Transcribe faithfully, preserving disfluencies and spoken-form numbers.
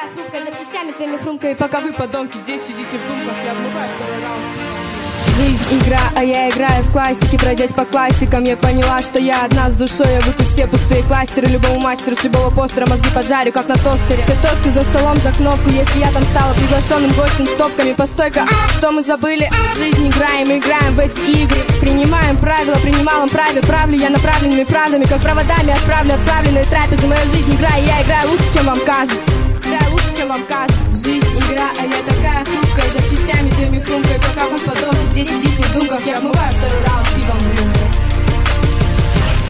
хрупкая, запчастями твоими хрумкой. Пока вы, подонки, здесь сидите в думках, я обмываю второй раунд. Жизнь игра, а я играю в классике. Пройдясь по классикам, я поняла, что я одна с душой. А вы тут все пустые кластеры. Любому мастеру с любого постера мозги поджарю, как на тостере. Все тосты за столом, за кнопку. Если я там стала приглашенным гостем с топками, постойка, что мы забыли? Жизнь играем, играем в эти игры. Принимаем правила, при немалом праве. Правлю я направленными правдами, как проводами отправлю отправленные трапезы. Моя жизнь игра, и я играю лучше, чем вам кажется. Играю лучше, чем вам кажется. Жизнь игра, а я такая хрупкая, запчастями твоими хрумкой. Пока вы, подонки, здесь сидите в думках, я обмываю второй раунд пивом.